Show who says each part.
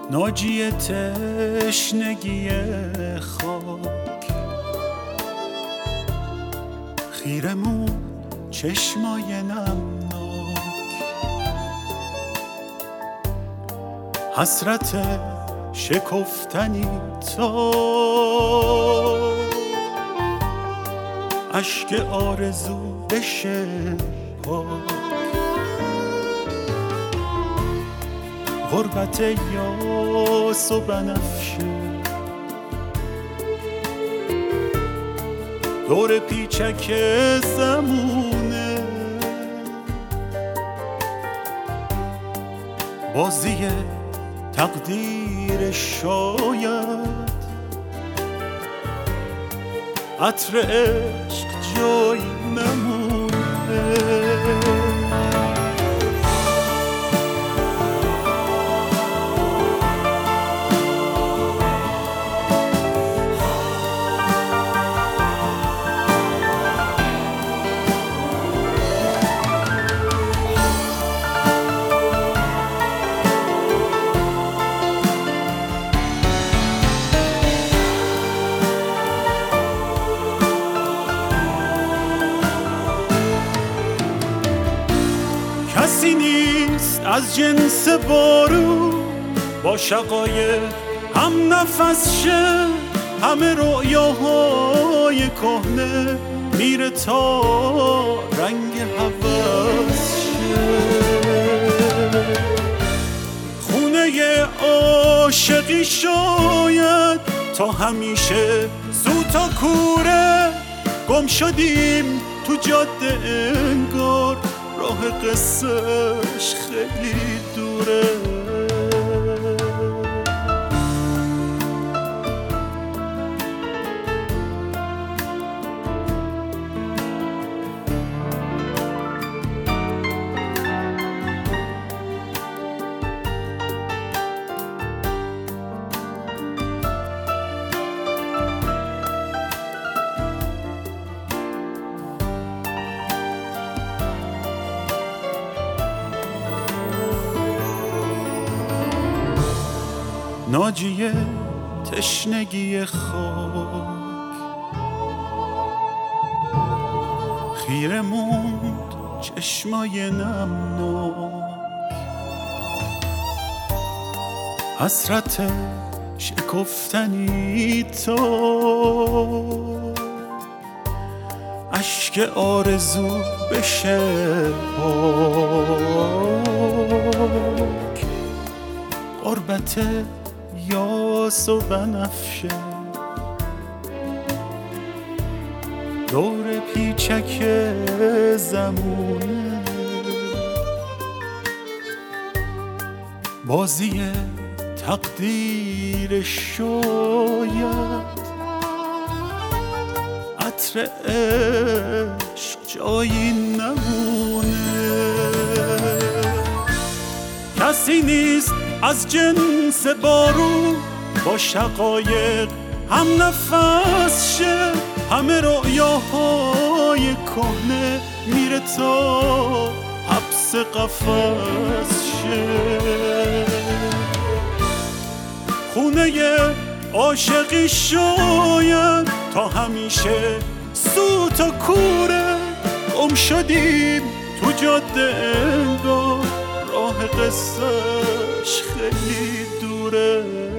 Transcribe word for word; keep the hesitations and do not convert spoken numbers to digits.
Speaker 1: ناجی تشنگی خاک، خیرمون چشمای نمناک، حسرت شکفتنی تا اشک آرزو بشه پاک، غربت یاس و بنفشه دور پیچک زمونه، بازی تقدیر شاید عطر عشق جایی نمونه. کسی نیست از جنس بارون با شقایق هم نفس شه، همه رؤیاهای کهنه میره تا رنگ هوس شه، خونه عاشقی شاید تا همیشه زو تا کوره، گم شدیم تو جاده انگار راه قصهش خیلی دوره. ناجی تشنگی خاک، خیره موند چشمای نمناک، حسرت شکفتنی تا اشک آرزو بشه پاک، غربت یاس و بنفشه دور پیچک زمونه، بازی تقدیر شاید عطر عشق جایی نمونه. کسی نیست از جنس بارون با شقایق هم نفس شه، همه رؤیاهای کهنه میره تا حبس قفس شه، خونه عاشقی شاید تا همیشه سو تا کوره، گم شدیم تو جاده انگار راه قصهش خیلی دوره.